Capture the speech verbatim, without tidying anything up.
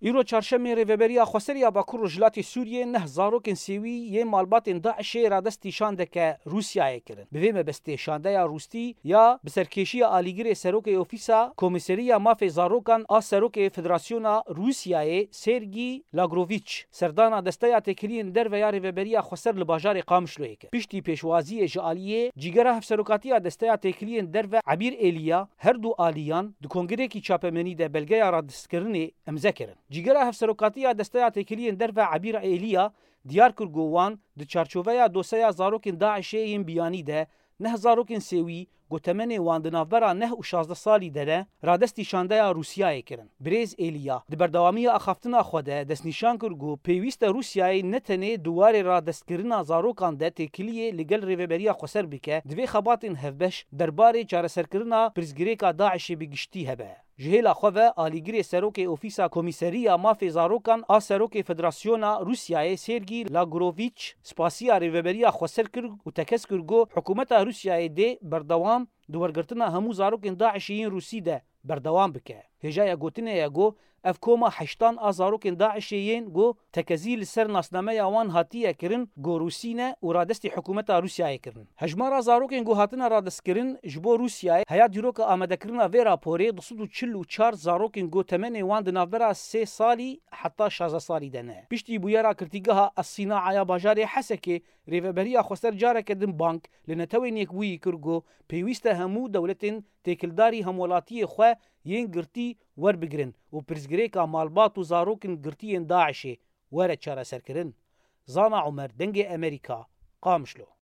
ایرو چهارشنبه ریوبریا خسریا باکو رجلات سوریه نه زاروکن سیوی یه مالبات داعش را دستی شانده که روسیای کرن بویم بسته شانده یا روستی یا بسرکشی آلیگر سروک اوفیسا کمیسریا ماف زاروکان آ سروک فدراسیون روسیای سرگی لاگروویچ سردانا دسته تکلین در و یا ریوبریا خسر لباجار قامشلوی که پشتی پیشوازی جالیه جیگره هفسروکاتی دسته تکلین در و عبیر الیا هر دو آلیان دو کنگره کی چاپمنی ده بلگه را دستکرنی امضا کرن جیگره هفسروکاتی دسته تکلین در و عبیر الیا دیار کرگوان د چارچوبه دوسیا زاروکن داعش این بیانی ده نه زاروکن سوی گوتمن واندنافبرا نه و شازده سالی دره رادستی شانده روسیای کرن بریز الیا د بردوامی اخافتنا خوده دست نشان کرگو پیویست روسیای نتنه دوار را دستکرنا زاروکان ده تکلیه لگل ریوبریا خسر بکه دوی خباتن هفبش درباره چارسرکرنا پرزگریکا داعش بگشتی هبه جهیلا خواه آلیگری سروک اوفیسا کمیسریا ماف زاروکان آ سروک فدراسیون روسیای سرگی لاگروویچ سپاسیا ریوبریا خسر کرد و تکس کرگو حکومت روسیای ده بردوام دوورگرتنا همو زاروکن داعشیین روسی ده بردوام بکه هجای گوتنه یا گو اف کوما حشتان آزاروکن داعشیین گو تکزیل سر ناسنامه یوان هاتیه کرن گو روسینه و رادستی حکومت روسیای کرن هجمار آزاروکن گو هاتنا رادست کرن جبو روسیای هیا دیروک آمده کرنا وی راپوری دو و چل و چار زاروکن گو تمنی وان دنافبرا سه سالی حتی شازده سالی دنه پشتی بویرا کرتیگاه الصناعه باجار حسکه ریوبریا خسر جاره کدن بانک لنتوی نیکوی کرگو پیوسته همو دولتن تکلداری همولاتی خو ین گرتی ور بگرن و پرزگریکا مالبات و زاروکن گرتین داعشی ور چاره سرکرن زانا عمر دنگ امریکا قامشلو